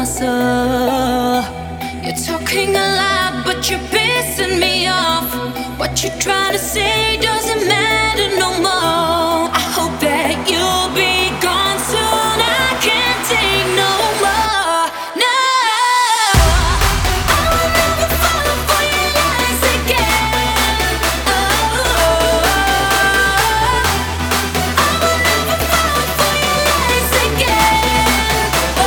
my soul. You're talking a lot, but you're pissing me off. What you're trying to say doesn't matter no more. I hope that you'll be gone soon. I can't take no more. No, I will never fall for your lies again. Oh, I will never fall for your lies again.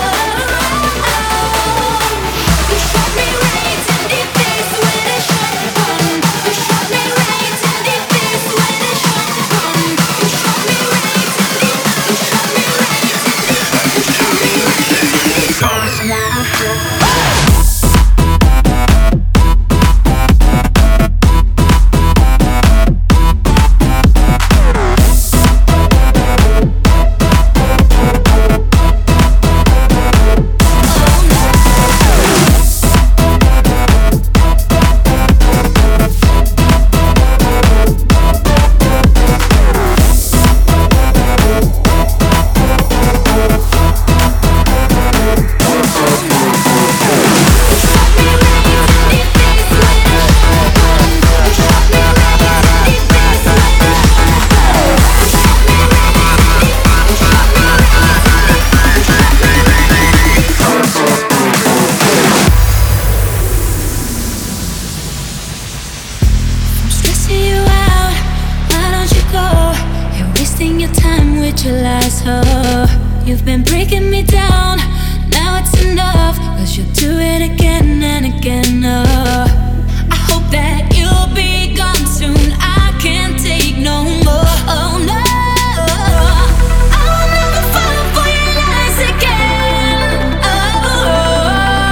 You shot me right in the face with a shotgun. You shot me right in the face with a shotgun. You shot me right in the. You shot me right in the. You shot me right in the. Your lies, oh, you've been breaking me down. Now it's enough, 'cause you'll do it again and again. Oh, I hope that you'll be gone soon. I can't take no more. Oh no, I will never fall for your lies again. Oh,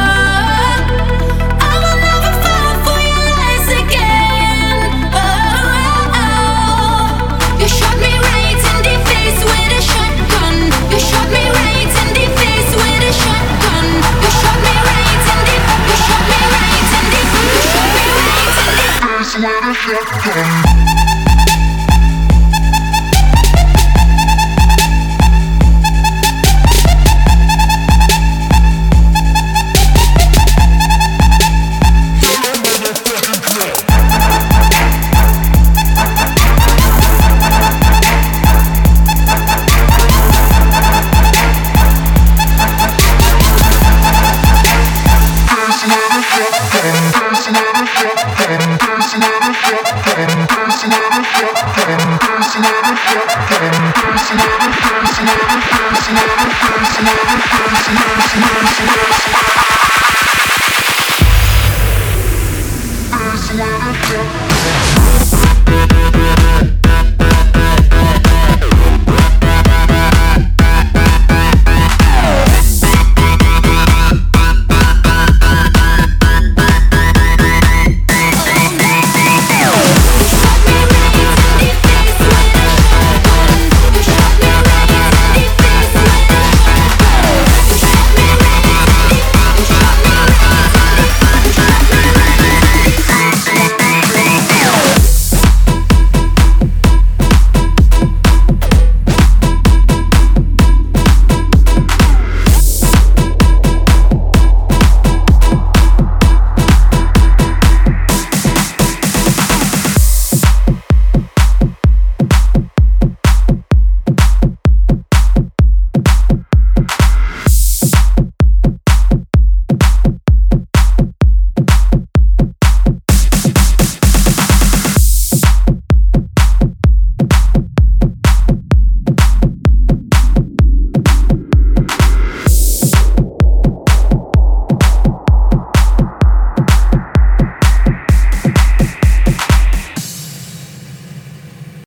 I will never fall for your lies again. Oh, you shot me right in the face with a shotgun. You shot me right in the face with a shotgun. You shot me right in the. You shot me right in the. You shot me right in the face with a shotgun. Personal